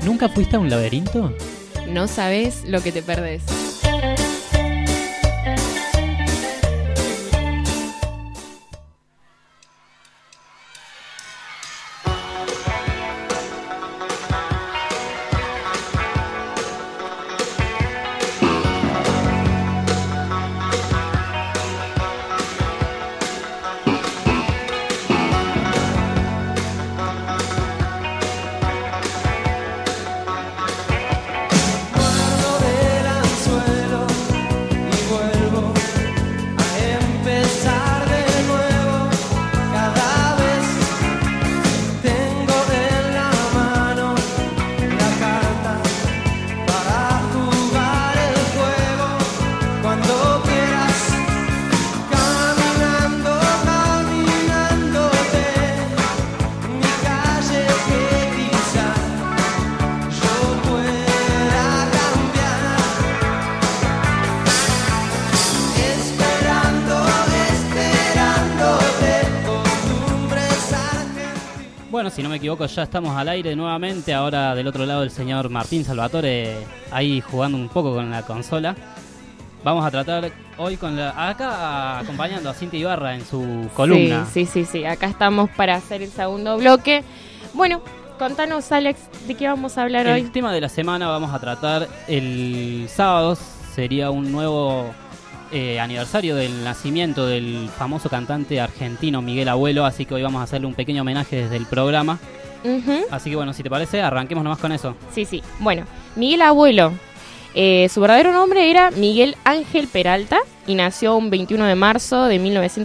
¿Nunca fuiste a un laberinto? No sabes lo que te perdés. Bueno, si no me equivoco, ya estamos al aire nuevamente. Ahora del otro lado el señor Martín Salvatore ahí jugando un poco con la consola. Vamos a tratar hoy con acá acompañando a Cintia Ibarra en su columna. Sí. Acá estamos para hacer el segundo bloque. Bueno, contanos, Alex, ¿de qué vamos a hablar hoy? El tema de la semana vamos a tratar el sábado. Sería un nuevo aniversario del nacimiento del famoso cantante argentino Miguel Abuelo, así que hoy vamos a hacerle un pequeño homenaje desde el programa. Así que bueno, si te parece, arranquemos nomás con eso. Sí. Bueno, Miguel Abuelo, su verdadero nombre era Miguel Ángel Peralta y nació un 21 de marzo de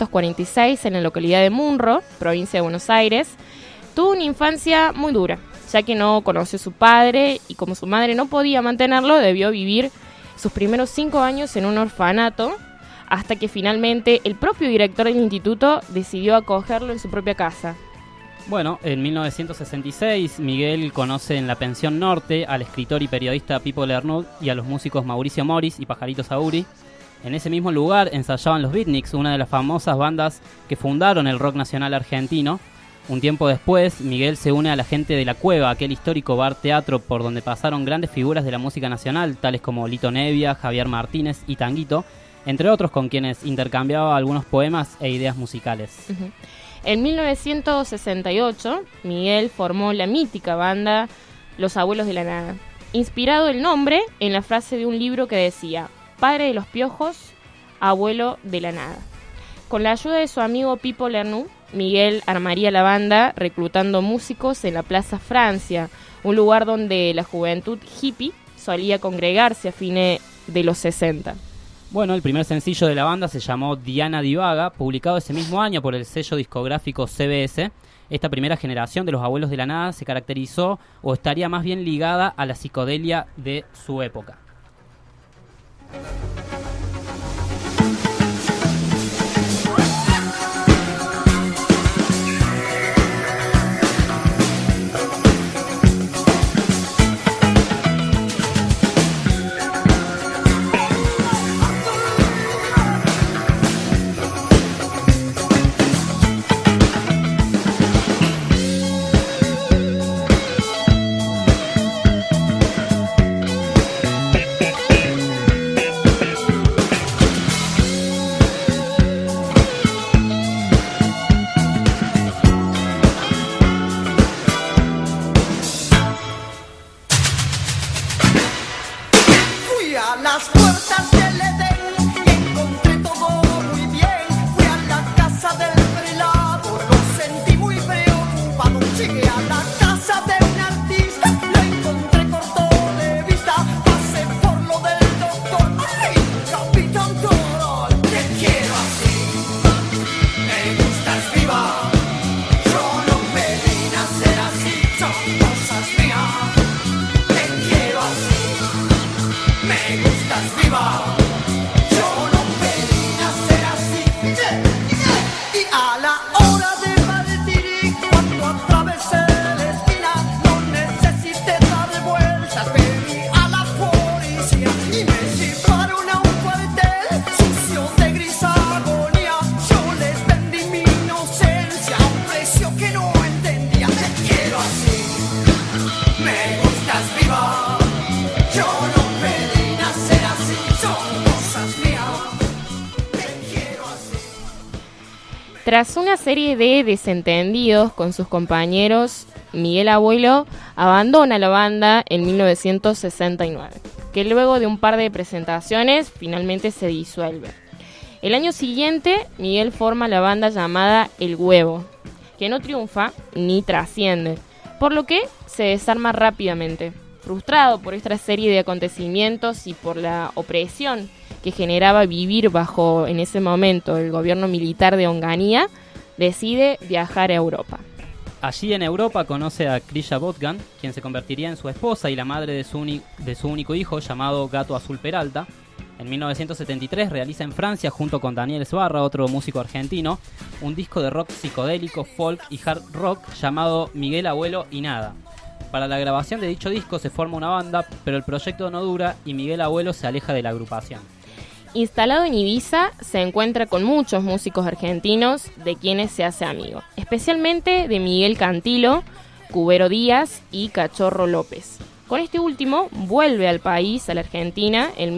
1946 en la localidad de Munro, provincia de Buenos Aires. Tuvo una infancia muy dura, ya que no conoció a su padre y como su madre no podía mantenerlo, debió vivir sus primeros 5 años en un orfanato, hasta que finalmente el propio director del instituto decidió acogerlo en su propia casa. Bueno, en 1966 Miguel conoce en la Pensión Norte al escritor y periodista Pipo Lernud y a los músicos Mauricio Moris y Pajarito Sauri. En ese mismo lugar ensayaban los Beatniks, una de las famosas bandas que fundaron el rock nacional argentino. Un tiempo después, Miguel se une a la gente de La Cueva, aquel histórico bar teatro por donde pasaron grandes figuras de la música nacional, tales como Lito Nevia, Javier Martínez y Tanguito, entre otros con quienes intercambiaba algunos poemas e ideas musicales. En 1968, Miguel formó la mítica banda Los Abuelos de la Nada, inspirado el nombre en la frase de un libro que decía: padre de los piojos, abuelo de la nada. Con la ayuda de su amigo Pipo Lernud, Miguel armaría la banda reclutando músicos en la Plaza Francia, un lugar donde la juventud hippie solía congregarse a fines de los 60. Bueno, el primer sencillo de la banda se llamó Diana Divaga, publicado ese mismo año por el sello discográfico CBS. Esta primera generación de los Abuelos de la Nada se caracterizó o estaría más bien ligada a la psicodelia de su época. Y a la hora de partir, cuando atravesé el Tras una serie de desentendidos con sus compañeros, Miguel Abuelo abandona la banda en 1969, que luego de un par de presentaciones finalmente se disuelve. El año siguiente, Miguel forma la banda llamada El Huevo, que no triunfa ni trasciende, por lo que se desarma rápidamente. Frustrado por esta serie de acontecimientos y por la opresión que generaba vivir bajo, en ese momento, el gobierno militar de Onganía, decide viajar a Europa. Allí en Europa conoce a Krilla Botgan, quien se convertiría en su esposa y la madre de su único hijo, llamado Gato Azul Peralta. En 1973 realiza en Francia, junto con Daniel Sbarra, otro músico argentino, un disco de rock psicodélico, folk y hard rock llamado Miguel Abuelo y Nada. Para la grabación de dicho disco se forma una banda, pero el proyecto no dura y Miguel Abuelo se aleja de la agrupación. Instalado en Ibiza, se encuentra con muchos músicos argentinos de quienes se hace amigo, especialmente de Miguel Cantilo, Cubero Díaz y Cachorro López. Con este último vuelve al país, a la Argentina, en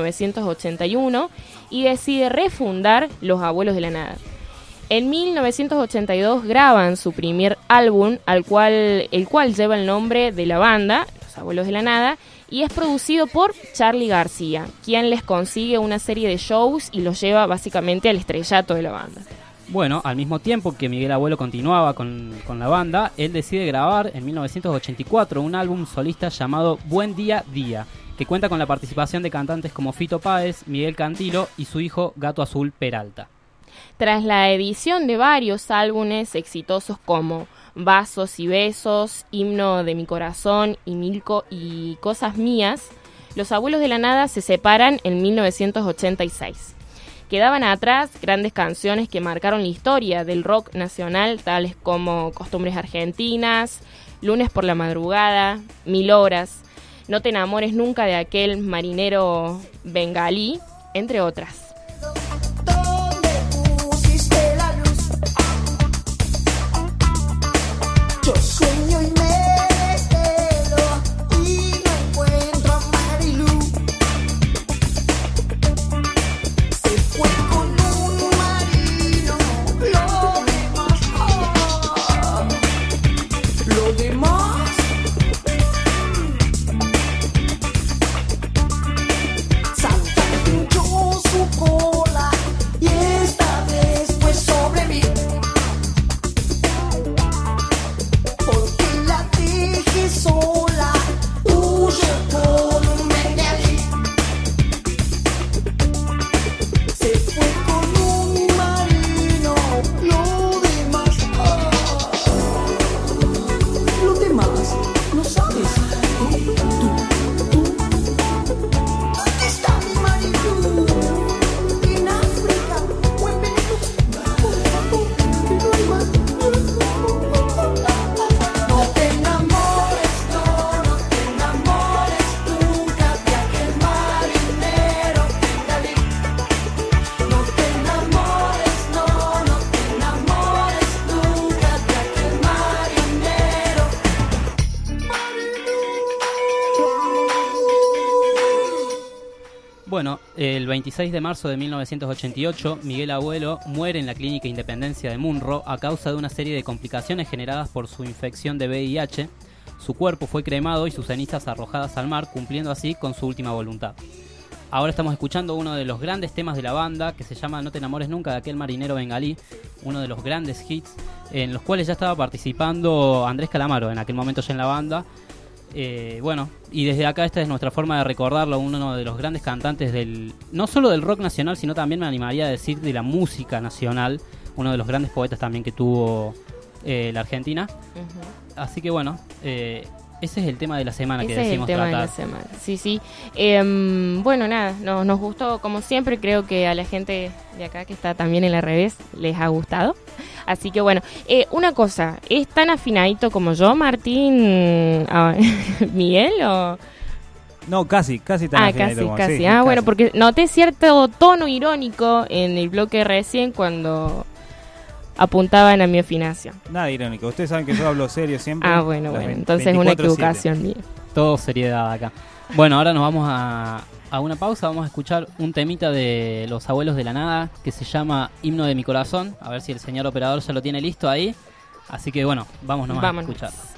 1981 y decide refundar Los Abuelos de la Nada. En 1982 graban su primer álbum, el cual lleva el nombre de la banda, Los Abuelos de la Nada, y es producido por Charly García, quien les consigue una serie de shows y los lleva básicamente al estrellato de la banda. Bueno, al mismo tiempo que Miguel Abuelo continuaba con la banda, él decide grabar en 1984 un álbum solista llamado Buen Día Día, que cuenta con la participación de cantantes como Fito Páez, Miguel Cantilo y su hijo Gato Azul Peralta. Tras la edición de varios álbumes exitosos como Vasos y Besos, Himno de mi Corazón y Milko y Cosas Mías, Los Abuelos de la Nada se separan en 1986. Quedaban atrás grandes canciones que marcaron la historia del rock nacional, tales como Costumbres Argentinas, Lunes por la Madrugada, 1000 Horas, No te enamores nunca de aquel marinero bengalí, entre otras. Yo sueño y me quedo y no encuentro a Marilú. Se fue con un marino, lo demás Santa pinchó su cola y esta vez fue sobre mí. Sola, huyo con un bengalí. Se fue con un marino, lo demás, ¿no sabes? Tú. ¿Dónde está mi marido? En África o en Venezuela, por favor, que no hay más. No te enamores. Bueno, el 26 de marzo de 1988, Miguel Abuelo muere en la Clínica Independencia de Munro a causa de una serie de complicaciones generadas por su infección de VIH. Su cuerpo fue cremado y sus cenizas arrojadas al mar, cumpliendo así con su última voluntad. Ahora estamos escuchando uno de los grandes temas de la banda, que se llama No te enamores nunca de aquel marinero bengalí, uno de los grandes hits en los cuales ya estaba participando Andrés Calamaro, en aquel momento ya en la banda. Bueno, y desde acá esta es nuestra forma de recordarlo, uno de los grandes cantantes no solo del rock nacional, sino también me animaría a decir de la música nacional, uno de los grandes poetas también que tuvo la Argentina. Uh-huh. Así que bueno, ese es el tema de la semana que decimos tratar. Ese es el tema de la semana, sí. Bueno, nada, nos gustó como siempre, creo que a la gente de acá que está también en la revés les ha gustado. Así que bueno, una cosa, ¿es tan afinadito como yo, Martín, Miguel, o...? No, casi tan afinadito como casi. Sí, bueno, casi. porque noté cierto tono irónico en el bloque recién cuando apuntaban a mi afinación. Nada irónico, ustedes saben que yo hablo serio siempre. Bueno, entonces una equivocación mía. Todo seriedad acá. Bueno, ahora nos vamos a una pausa. Vamos a escuchar un temita de Los Abuelos de la Nada que se llama Himno de mi Corazón. A ver si el señor operador ya lo tiene listo ahí. Así que bueno, vamos nomás a escuchar.